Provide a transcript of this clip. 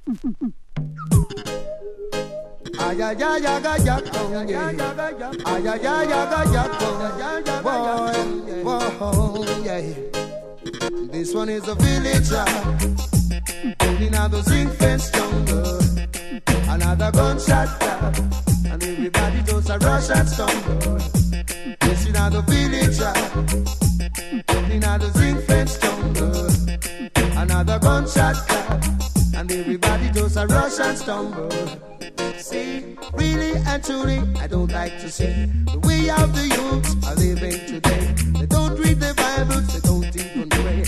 Ay ay ay ay ay ay ay ay ay ay. This one is a village in a zinc fence jungle. Another gunshot clap, and everybody just a rush and stumble. This in a village in a zinc fence jungle. Another gunshot clap, and everybody just a rush and stumble. See, really and truly, I don't like to see the way of the youths are living today. They don't read the Bibles, they don't even pray.